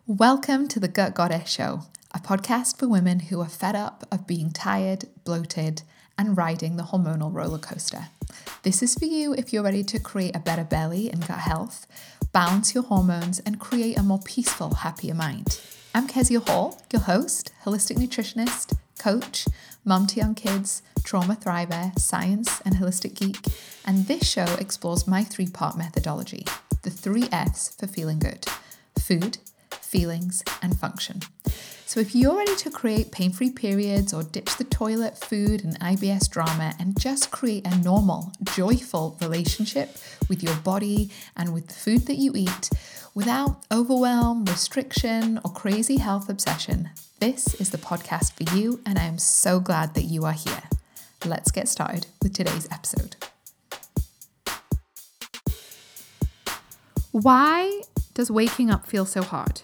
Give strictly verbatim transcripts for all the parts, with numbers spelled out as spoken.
Welcome to the Gut Goddess Show, a podcast for women who are fed up of being tired, bloated, and riding the hormonal roller coaster. This is for you if you're ready to create a better belly and gut health, balance your hormones, and create a more peaceful, happier mind. I'm Kezia Hall, your host, holistic nutritionist, coach, mum to young kids, trauma thriver, science and holistic geek, and this show explores my three-part methodology, the three F's for feeling good: food, feelings, and function. So if you're ready to create pain-free periods or ditch the toilet, food, and I B S drama and just create a normal, joyful relationship with your body and with the food that you eat without overwhelm, restriction, or crazy health obsession, this is the podcast for you, and I am so glad that you are here. Let's get started with today's episode. Why does waking up feel so hard?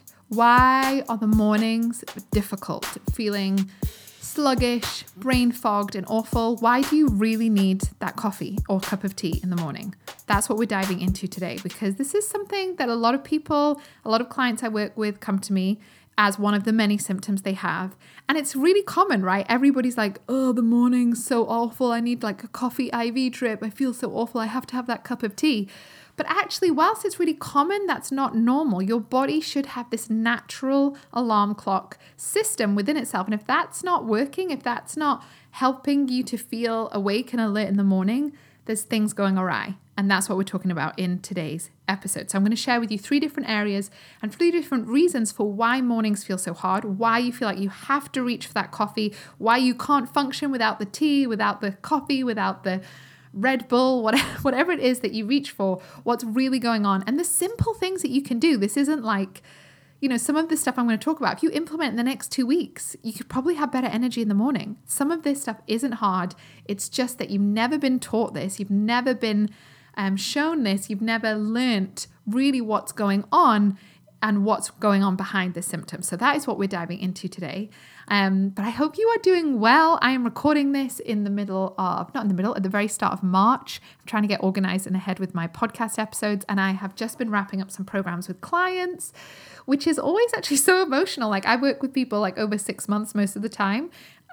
Why are the mornings difficult, feeling sluggish, brain fogged, and awful? Why do you really need that coffee or cup of tea in the morning? That's what we're diving into today, because this is something that a lot of people, a lot of clients I work with come to me as one of the many symptoms they have. And it's really common, right? Everybody's like, oh, the morning's so awful. I need like a coffee I V drip. I feel so awful. I have to have that cup of tea. But actually, whilst it's really common, that's not normal. Your body should have this natural alarm clock system within itself. And if that's not working, if that's not helping you to feel awake and alert in the morning, there's things going awry. And that's what we're talking about in today's episode. So I'm going to share with you three different areas and three different reasons for why mornings feel so hard, why you feel like you have to reach for that coffee, why you can't function without the tea, without the coffee, without the Red Bull, whatever, whatever it is that you reach for, what's really going on, and the simple things that you can do. This isn't like, you know, some of the stuff I'm going to talk about, if you implement in the next two weeks, you could probably have better energy in the morning. Some of this stuff isn't hard. It's just that you've never been taught this. You've never been um, shown this. You've never learnt really what's going on and what's going on behind the symptoms. So that is what we're diving into today. Um, but I hope you are doing well. I am recording this in the middle of, not in the middle, at the very start of March. I'm trying to get organized and ahead with my podcast episodes. And I have just been wrapping up some programs with clients, which is always actually so emotional. Like I work with people like over six months most of the time.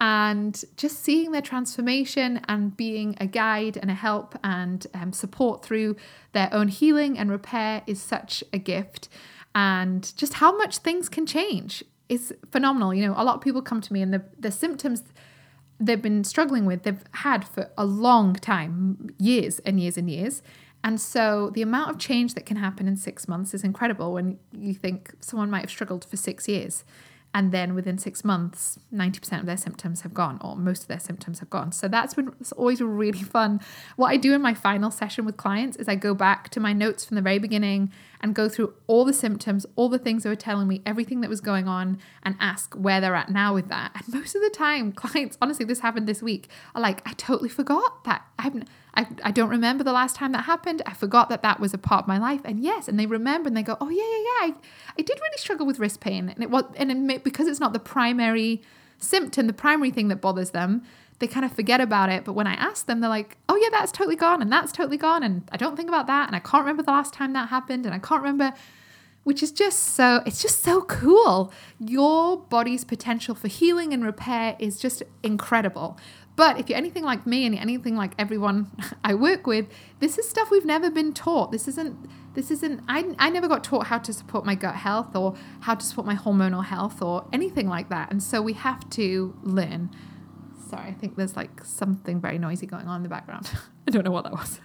And just seeing their transformation and being a guide and a help and um, support through their own healing and repair is such a gift. And just how much things can change is phenomenal. You know, a lot of people come to me and the, the symptoms they've been struggling with, they've had for a long time, years and years and years. And so the amount of change that can happen in six months is incredible when you think someone might have struggled for six years. And then within six months, ninety percent of their symptoms have gone, or most of their symptoms have gone. So that's been it's always really fun. What I do in my final session with clients is I go back to my notes from the very beginning and go through all the symptoms, all the things they were telling me, everything that was going on, and ask where they're at now with that. And most of the time, clients, honestly, this happened this week, are like, I totally forgot that. I haven't, I, I don't remember the last time that happened. I forgot that that was a part of my life. And yes, and they remember and they go, oh yeah, yeah, yeah. I, I did really struggle with wrist pain. And it was, and it may, because it's not the primary symptom, the primary thing that bothers them, they kind of forget about it. But when I ask them, they're like, oh yeah, that's totally gone. And that's totally gone. And I don't think about that. And I can't remember the last time that happened. And I can't remember, which is just so, it's just so cool. Your body's potential for healing and repair is just incredible. But if you're anything like me and you're anything like everyone I work with, this is stuff we've never been taught. This isn't, this isn't, I, I never got taught how to support my gut health or how to support my hormonal health or anything like that. And so we have to learn. Sorry, I think there's like something very noisy going on in the background. I don't know what that was.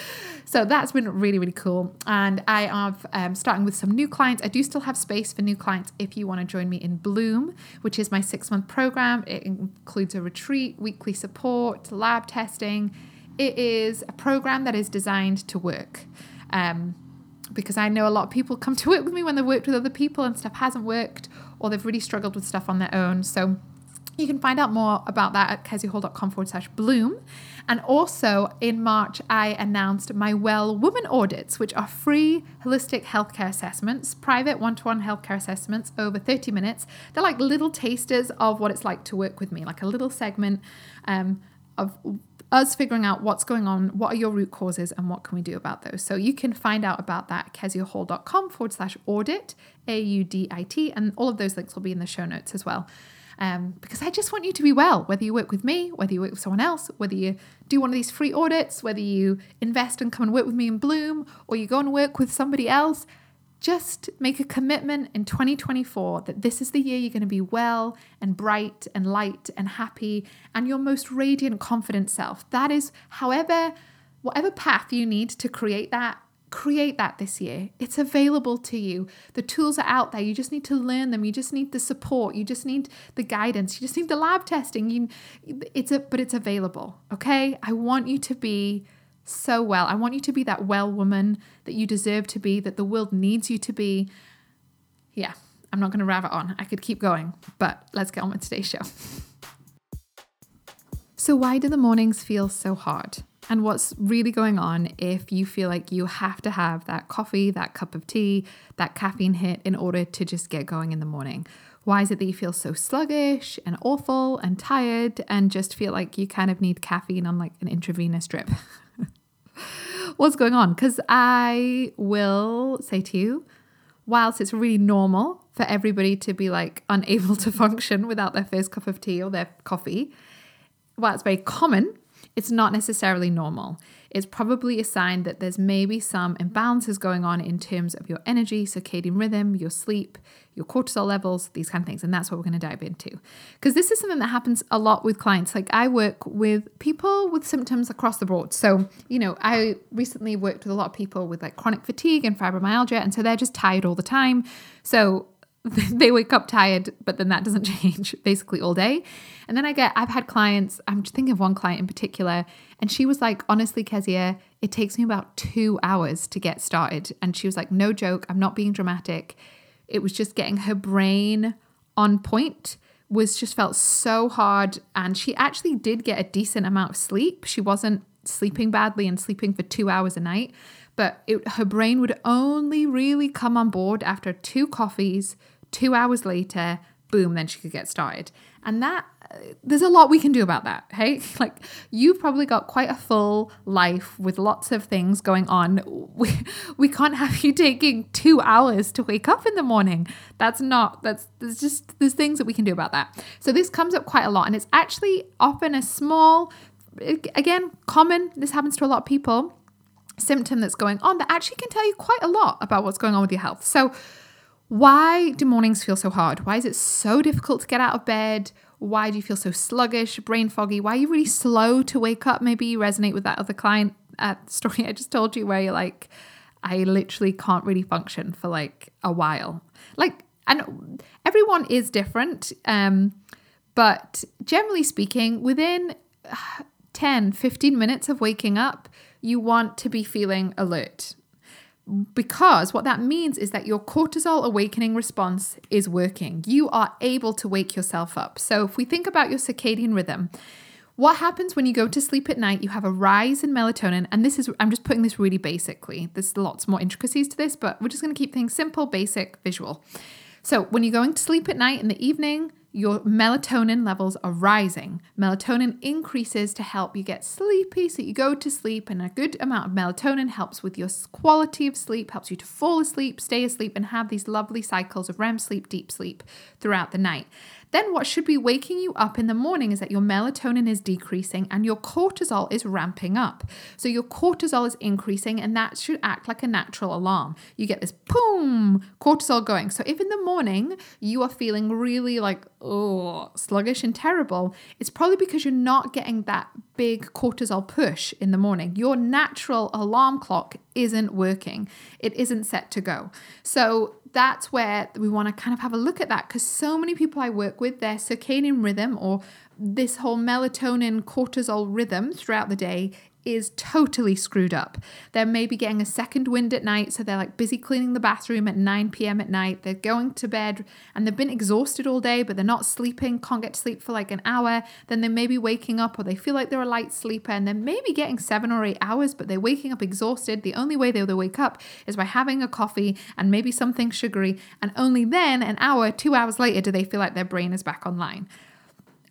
So that's been really, really cool. And I have um, starting with some new clients. I do still have space for new clients if you want to join me in Bloom, which is my six-month program. It includes a retreat, weekly support, lab testing. It is a program that is designed to work. Um, because I know a lot of people come to work with me when they've worked with other people and stuff hasn't worked, or they've really struggled with stuff on their own. So you can find out more about that at keziahall.com forward slash bloom. And also in March, I announced my Well Woman audits, which are free holistic healthcare assessments, private one-to-one healthcare assessments over thirty minutes. They're like little tasters of what it's like to work with me, like a little segment um, of us figuring out what's going on, what are your root causes, and what can we do about those. So you can find out about that at keziahall.com forward slash audit, A U D I T, and all of those links will be in the show notes as well. Um, because I just want you to be well, whether you work with me, whether you work with someone else, whether you do one of these free audits, whether you invest and come and work with me in Bloom, or you go and work with somebody else. Just make a commitment in twenty twenty-four that this is the year you're going to be well and bright and light and happy and your most radiant, confident self. That is, however, whatever path you need to create that, create that this year. It's available to you. The tools are out there. You just need to learn them. You just need the support. You just need the guidance. You just need the lab testing. You, it's a, but it's available. Okay. I want you to be so well. I want you to be that well woman that you deserve to be, that the world needs you to be. Yeah, I'm not going to rabbit on. I could keep going, but let's get on with today's show. So why do the mornings feel so hard? And what's really going on if you feel like you have to have that coffee, that cup of tea, that caffeine hit in order to just get going in the morning? Why is it that you feel so sluggish and awful and tired and just feel like you kind of need caffeine on like an intravenous drip? What's going on? Because I will say to you, whilst it's really normal for everybody to be like unable to function without their first cup of tea or their coffee, while it's very common, it's not necessarily normal. It's probably a sign that there's maybe some imbalances going on in terms of your energy, circadian rhythm, your sleep, your cortisol levels, these kind of things. And that's what we're going to dive into. Because this is something that happens a lot with clients. Like I work with people with symptoms across the board. So, you know, I recently worked with a lot of people with like chronic fatigue and fibromyalgia. And so they're just tired all the time. So they wake up tired, but then that doesn't change basically all day. And then I get, I've had clients, I'm just thinking of one client in particular, and she was like, honestly, Kezia, it takes me about two hours to get started. And she was like, no joke, I'm not being dramatic. It was just getting her brain on point, was just felt so hard. And she actually did get a decent amount of sleep. She wasn't sleeping badly and sleeping for two hours a night, but it, her brain would only really come on board after two coffees, two hours later, boom, then she could get started. And that, there's a lot we can do about that, hey? Like you've probably got quite a full life with lots of things going on. We, we can't have you taking two hours to wake up in the morning. That's not, that's, there's just, there's things that we can do about that. So this comes up quite a lot, and it's actually often a small, again, common, this happens to a lot of people, symptom that's going on that actually can tell you quite a lot about what's going on with your health. So why do mornings feel so hard? Why is it so difficult to get out of bed? Why do you feel so sluggish, brain foggy? Why are you really slow to wake up? Maybe you resonate with that other client uh, story I just told you where you're like, I literally can't really function for like a while. Like, and everyone is different. Um, but generally speaking, within ten, fifteen minutes of waking up, you want to be feeling alert. Because what that means is that your cortisol awakening response is working. You are able to wake yourself up. So if we think about your circadian rhythm, what happens when you go to sleep at night? You have a rise in melatonin. And this is, I'm just putting this really basically. There's lots more intricacies to this, but we're just going to keep things simple, basic, visual. So when you're going to sleep at night in the evening, your melatonin levels are rising. Melatonin increases to help you get sleepy, so you go to sleep, and a good amount of melatonin helps with your quality of sleep, helps you to fall asleep, stay asleep, and have these lovely cycles of R E M sleep, deep sleep throughout the night. Then what should be waking you up in the morning is that your melatonin is decreasing and your cortisol is ramping up. So your cortisol is increasing, and that should act like a natural alarm. You get this boom, cortisol going. So if in the morning you are feeling really like, oh, sluggish and terrible, it's probably because you're not getting that big cortisol push in the morning. Your natural alarm clock isn't working. It isn't set to go. So that's where we want to kind of have a look at that, because so many people I work with, their circadian rhythm or this whole melatonin cortisol rhythm throughout the day is totally screwed up. They're maybe getting a second wind at night, so they're like busy cleaning the bathroom at nine p.m. at night. They're going to bed and they've been exhausted all day, but they're not sleeping, can't get to sleep for like an hour. Then they may be waking up, or they feel like they're a light sleeper, and they're maybe getting seven or eight hours, but they're waking up exhausted. The only way they'll wake up is by having a coffee and maybe something sugary, and only then, an hour, two hours later, do they feel like their brain is back online.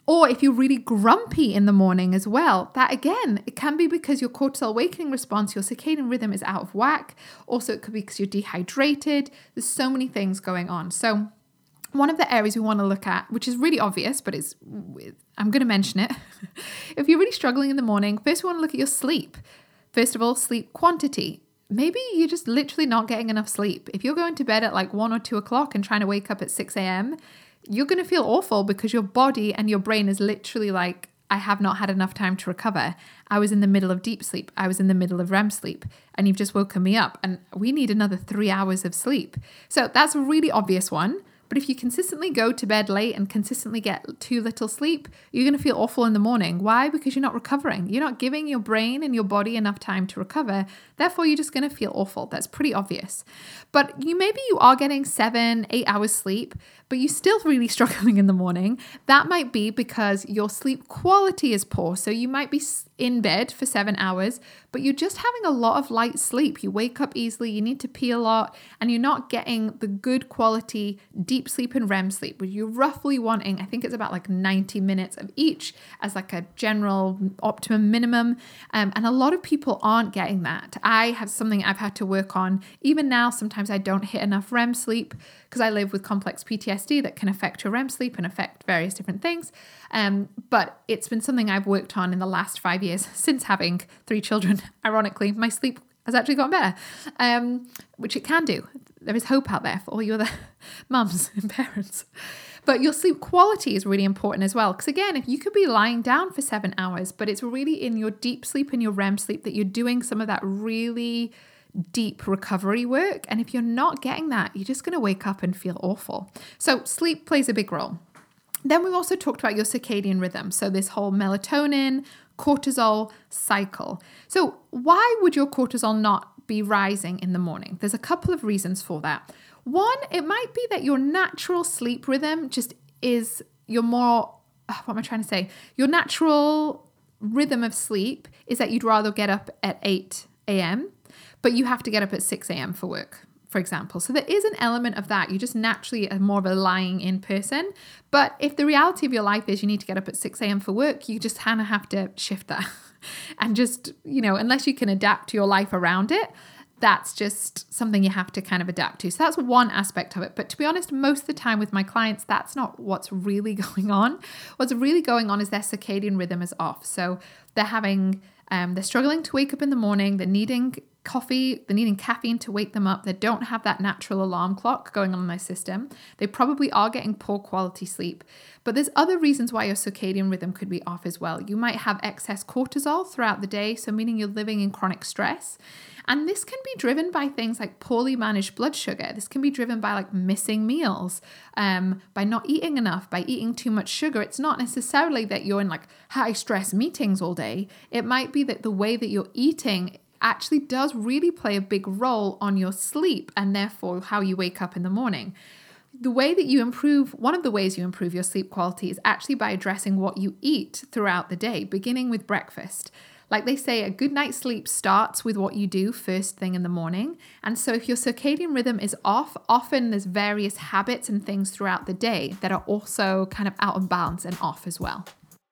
Or if you're really grumpy in the morning as well, that again, it can be because your cortisol awakening response, your circadian rhythm is out of whack. Also, it could be because you're dehydrated. There's so many things going on. So one of the areas we want to look at, which is really obvious, but it's, I'm going to mention it. If you're really struggling in the morning, first we want to look at your sleep. First of all, sleep quantity. Maybe you're just literally not getting enough sleep. If you're going to bed at like one or two o'clock and trying to wake up at six a.m., you're going to feel awful because your body and your brain is literally like, I have not had enough time to recover. I was in the middle of deep sleep. I was in the middle of R E M sleep and you've just woken me up and we need another three hours of sleep. So that's a really obvious one. But if you consistently go to bed late and consistently get too little sleep, you're going to feel awful in the morning. Why? Because you're not recovering. You're not giving your brain and your body enough time to recover. Therefore, you're just going to feel awful. That's pretty obvious. But you maybe you are getting seven, eight hours sleep, but you're still really struggling in the morning. That might be because your sleep quality is poor. So you might be in bed for seven hours, but you're just having a lot of light sleep. You wake up easily, you need to pee a lot, and you're not getting the good quality deep sleep and R E M sleep, but you're roughly wanting, I think it's about like ninety minutes of each as like a general optimum minimum. Um, and a lot of people aren't getting that. I have something I've had to work on. Even now, sometimes I don't hit enough R E M sleep because I live with complex P T S D that can affect your R E M sleep and affect various different things. Um, but it's been something I've worked on in the last five years since having three children. Ironically, my sleep has actually gotten better, um, which it can do. There is hope out there for all you other mums and parents. But your sleep quality is really important as well. Because again, if you could be lying down for seven hours, but it's really in your deep sleep and your R E M sleep that you're doing some of that really deep recovery work. And if you're not getting that, you're just going to wake up and feel awful. So sleep plays a big role. Then we've also talked about your circadian rhythm. So this whole melatonin, cortisol cycle. So why would your cortisol not be rising in the morning? There's a couple of reasons for that. One, it might be that your natural sleep rhythm just is your more, what am I trying to say? Your natural rhythm of sleep is that you'd rather get up at eight a.m., but you have to get up at six a.m. for work, for example. So there is an element of that. You just naturally are more of a lying in person. But if the reality of your life is you need to get up at six a.m. for work, you just kind of have to shift that. And just, you know, unless you can adapt your life around it, that's just something you have to kind of adapt to. So that's one aspect of it. But to be honest, most of the time with my clients, that's not what's really going on. What's really going on is their circadian rhythm is off. So they're having, um, they're struggling to wake up in the morning. They're needing coffee, they're needing caffeine to wake them up. They don't have that natural alarm clock going on in their system. They probably are getting poor quality sleep. But there's other reasons why your circadian rhythm could be off as well. You might have excess cortisol throughout the day, so meaning you're living in chronic stress. And this can be driven by things like poorly managed blood sugar. This can be driven by like missing meals, um, by not eating enough, by eating too much sugar. It's not necessarily that you're in like high stress meetings all day. It might be that the way that you're eating actually does really play a big role on your sleep and therefore how you wake up in the morning. The way that you improve, one of the ways you improve your sleep quality is actually by addressing what you eat throughout the day, beginning with breakfast. Like they say, a good night's sleep starts with what you do first thing in the morning. And so if your circadian rhythm is off, often there's various habits and things throughout the day that are also kind of out of balance and off as well.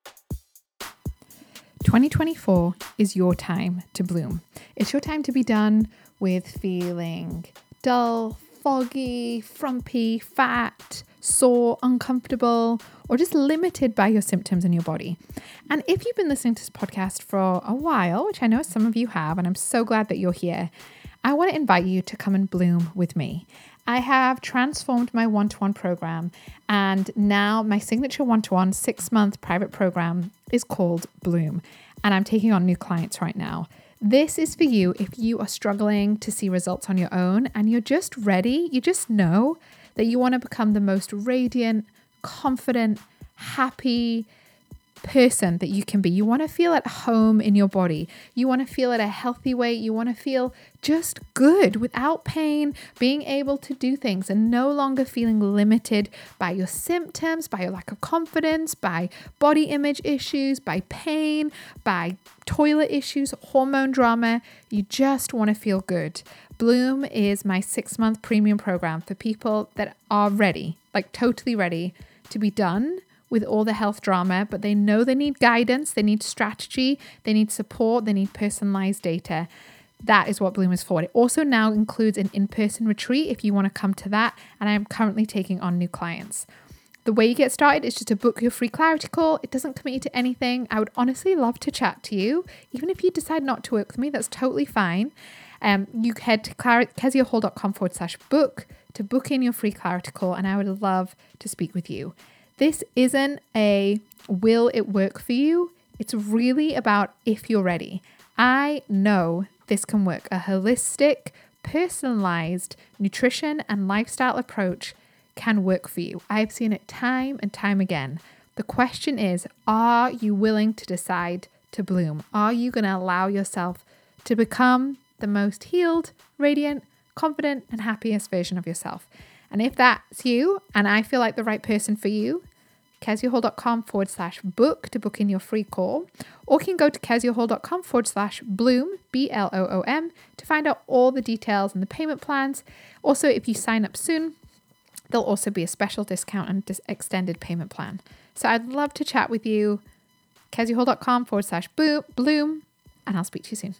twenty twenty-four is your time to bloom. It's your time to be done with feeling dull, foggy, frumpy, fat, sore, uncomfortable, or just limited by your symptoms in your body. And if you've been listening to this podcast for a while, which I know some of you have, and I'm so glad that you're here, I want to invite you to come and bloom with me. I have transformed my one-to-one program, and now my signature one-to-one six-month private program is called Bloom, and I'm taking on new clients right now. This is for you if you are struggling to see results on your own and you're just ready, you just know that you want to become the most radiant, confident, happy person that you can be. You want to feel at home in your body. You want to feel at a healthy weight. You want to feel just good without pain, being able to do things and no longer feeling limited by your symptoms, by your lack of confidence, by body image issues, by pain, by toilet issues, hormone drama. You just want to feel good. Bloom is my six-month premium program for people that are ready, like totally ready to be done with all the health drama, but they know they need guidance, they need strategy, they need support, they need personalized data. That is what Bloom is for. It also now includes an in-person retreat if you want to come to that, and I am currently taking on new clients. The way you get started is just to book your free clarity call. It doesn't commit you to anything. I would honestly love to chat to you. Even if you decide not to work with me, that's totally fine. Um, you head to keziahall.com forward slash book to book in your free clarity call, and I would love to speak with you. This isn't a will it work for you? It's really about if you're ready. I know this can work. A holistic, personalized nutrition and lifestyle approach can work for you. I've seen it time and time again. The question is, are you willing to decide to bloom? Are you going to allow yourself to become the most healed, radiant, confident, and happiest version of yourself? And if that's you, and I feel like the right person for you, keziahall.com forward slash book to book in your free call, or you can go to keziahall.com forward slash bloom, B L O O M, to find out all the details and the payment plans. Also, if you sign up soon, there'll also be a special discount and dis- extended payment plan. So I'd love to chat with you. keziahall.com forward slash bloom, and I'll speak to you soon.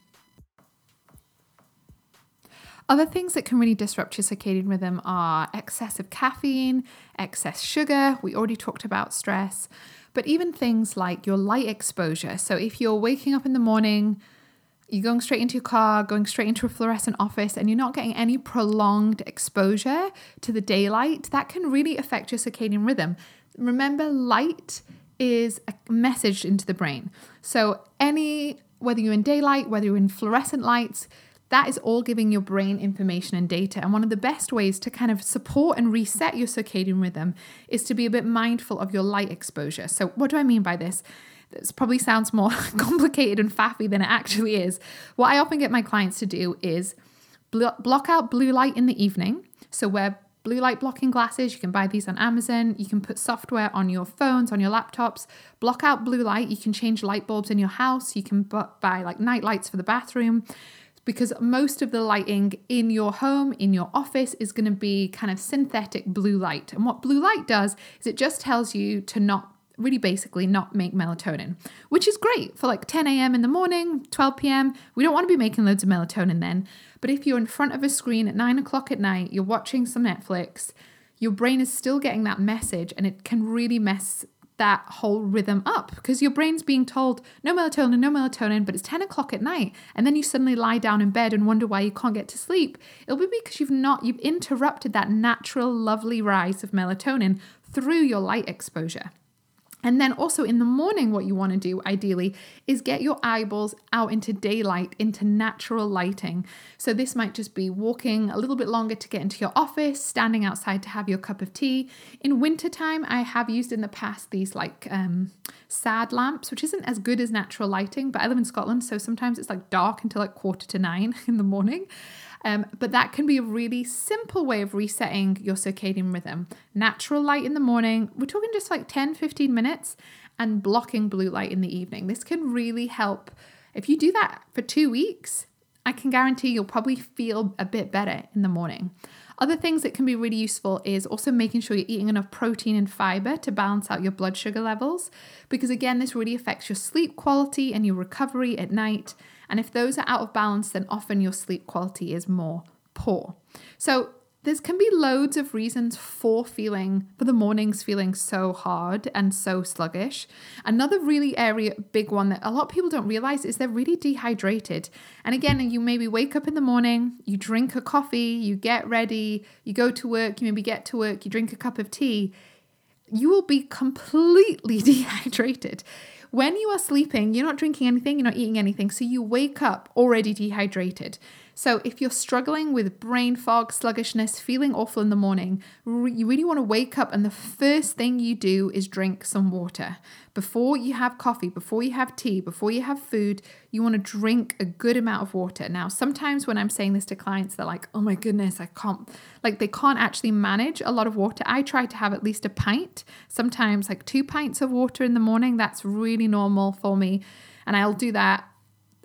Other things that can really disrupt your circadian rhythm are excessive caffeine, excess sugar. We already talked about stress, but even things like your light exposure. So if you're waking up in the morning, you're going straight into your car, going straight into a fluorescent office, and you're not getting any prolonged exposure to the daylight, that can really affect your circadian rhythm. Remember, light is a message into the brain. So any, whether you're in daylight, whether you're in fluorescent lights, that is all giving your brain information and data. And one of the best ways to kind of support and reset your circadian rhythm is to be a bit mindful of your light exposure. So what do I mean by this? This probably sounds more complicated and faffy than it actually is. What I often get my clients to do is blo- block out blue light in the evening. So wear blue light blocking glasses. You can buy these on Amazon. You can put software on your phones, on your laptops. Block out blue light. You can change light bulbs in your house. You can buy like night lights for the bathroom, because most of the lighting in your home, in your office, is going to be kind of synthetic blue light. And what blue light does is it just tells you to not, really basically not make melatonin, which is great for like ten a.m. in the morning, twelve p.m. We don't want to be making loads of melatonin then. But if you're in front of a screen at nine o'clock at night, you're watching some Netflix, your brain is still getting that message, and it can really mess that whole rhythm up, because your brain's being told no melatonin, no melatonin, but it's ten o'clock at night, and then you suddenly lie down in bed and wonder why you can't get to sleep. It'll be because you've not, you've interrupted that natural, lovely rise of melatonin through your light exposure. And then also in the morning, what you want to do ideally is get your eyeballs out into daylight, into natural lighting. So this might just be walking a little bit longer to get into your office, standing outside to have your cup of tea. In wintertime, I have used in the past these like um, sad lamps, which isn't as good as natural lighting, but I live in Scotland, so sometimes it's like dark until like quarter to nine in the morning. Um, but that can be a really simple way of resetting your circadian rhythm. Natural light in the morning, we're talking just like ten, fifteen minutes, and blocking blue light in the evening. This can really help. If you do that for two weeks, I can guarantee you'll probably feel a bit better in the morning. Other things that can be really useful is also making sure you're eating enough protein and fiber to balance out your blood sugar levels, because again, this really affects your sleep quality and your recovery at night. And if those are out of balance, then often your sleep quality is more poor. So there can be loads of reasons for feeling, for the mornings feeling so hard and so sluggish. Another really area, big one that a lot of people don't realize is they're really dehydrated. And again, you maybe wake up in the morning, you drink a coffee, you get ready, you go to work, you maybe get to work, you drink a cup of tea. You will be completely dehydrated. When you are sleeping, you're not drinking anything, you're not eating anything, so you wake up already dehydrated. So if you're struggling with brain fog, sluggishness, feeling awful in the morning, you really want to wake up and the first thing you do is drink some water. Before you have coffee, before you have tea, before you have food, you want to drink a good amount of water. Now, sometimes when I'm saying this to clients, they're like, oh my goodness, I can't, like they can't actually manage a lot of water. I try to have at least a pint, sometimes like two pints of water in the morning. That's really normal for me. And I'll do that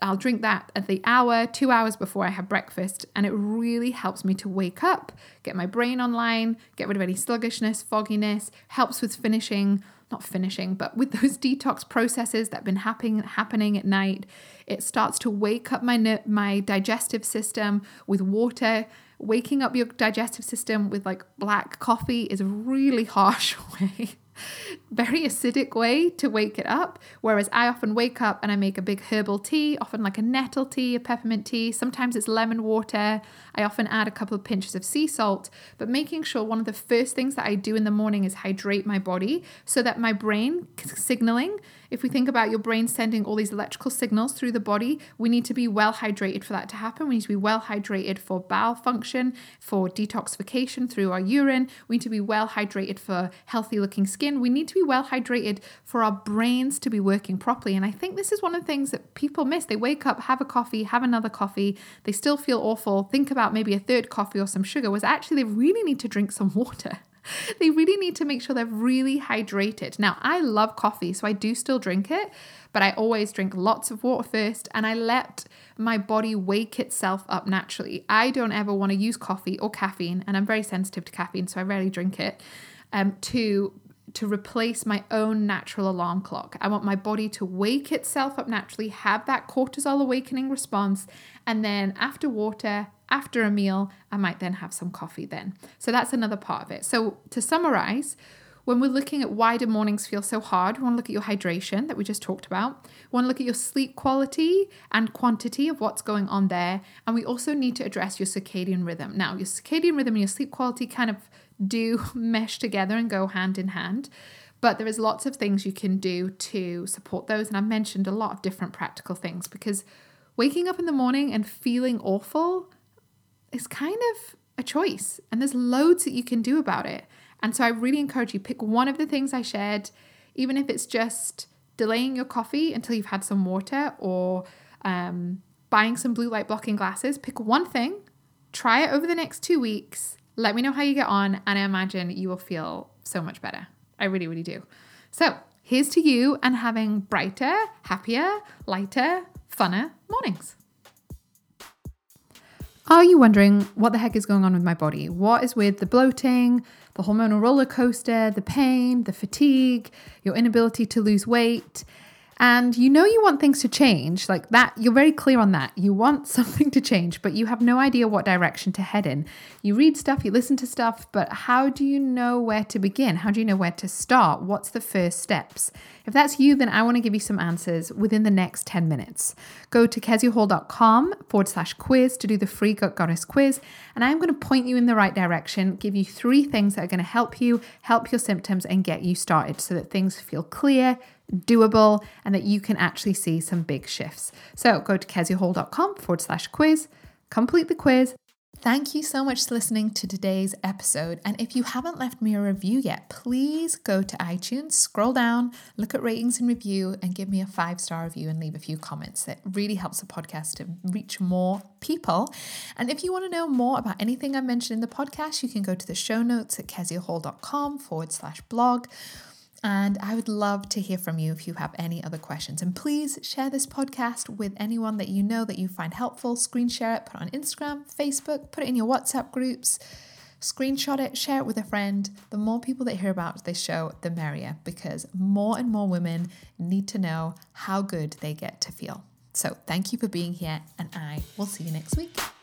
I'll drink that at the hour, two hours before I have breakfast. And it really helps me to wake up, get my brain online, get rid of any sluggishness, fogginess, helps with finishing, not finishing, but with those detox processes that have been happening, happening at night. It starts to wake up my, my digestive system with water. Waking up your digestive system with like black coffee is a really harsh way. Very acidic way to wake it up. Whereas I often wake up and I make a big herbal tea, often like a nettle tea, a peppermint tea. Sometimes it's lemon water. I often add a couple of pinches of sea salt, but making sure one of the first things that I do in the morning is hydrate my body so that my brain signaling, if we think about your brain sending all these electrical signals through the body, we need to be well hydrated for that to happen. We need to be well hydrated for bowel function, for detoxification through our urine. We need to be well hydrated for healthy looking skin. We need to be well hydrated for our brains to be working properly. And I think this is one of the things that people miss. They wake up, have a coffee, have another coffee. They still feel awful. Think about maybe a third coffee or some sugar, was actually they really need to drink some water. They really need to make sure they're really hydrated. Now, I love coffee, so I do still drink it, but I always drink lots of water first and I let my body wake itself up naturally. I don't ever want to use coffee or caffeine, and I'm very sensitive to caffeine, so I rarely drink it, um, to to replace my own natural alarm clock. I want my body to wake itself up naturally, have that cortisol awakening response, and then after water, after a meal, I might then have some coffee then. So that's another part of it. So to summarize, when we're looking at why do mornings feel so hard, we want to look at your hydration that we just talked about. We want to look at your sleep quality and quantity of what's going on there. And we also need to address your circadian rhythm. Now, your circadian rhythm and your sleep quality kind of do mesh together and go hand in hand. But there is lots of things you can do to support those. And I've mentioned a lot of different practical things, because waking up in the morning and feeling awful is kind of a choice. And there's loads that you can do about it. And so I really encourage you, pick one of the things I shared, even if it's just delaying your coffee until you've had some water, or um, buying some blue light blocking glasses. Pick one thing, try it over the next two weeks. Let me know how you get on, and I imagine you will feel so much better. I really, really do. So here's to you and having brighter, happier, lighter, funner mornings. Are you wondering what the heck is going on with my body? What is with the bloating, the hormonal roller coaster, the pain, the fatigue, your inability to lose weight? And you know you want things to change, like that, you're very clear on that. You want something to change, but you have no idea what direction to head in. You read stuff, you listen to stuff, but how do you know where to begin? How do you know where to start? What's the first steps? If that's you, then I want to give you some answers within the next ten minutes. Go to keziahall.com forward slash quiz to do the free Gut Goddess quiz. And I'm going to point you in the right direction, give you three things that are going to help you, help your symptoms, and get you started so that things feel clear, doable, and that you can actually see some big shifts. So go to keziahall.com forward slash quiz, complete the quiz. Thank you so much for listening to today's episode. And if you haven't left me a review yet, please go to iTunes, scroll down, look at ratings and review, and give me a five-star review and leave a few comments. That really helps the podcast to reach more people. And if you want to know more about anything I mentioned in the podcast, you can go to the show notes at keziahall.com forward slash blog. And I would love to hear from you if you have any other questions. And please share this podcast with anyone that you know that you find helpful. Screen share it, put it on Instagram, Facebook, put it in your WhatsApp groups, screenshot it, share it with a friend. The more people that hear about this show, the merrier, because more and more women need to know how good they get to feel. So thank you for being here, and I will see you next week.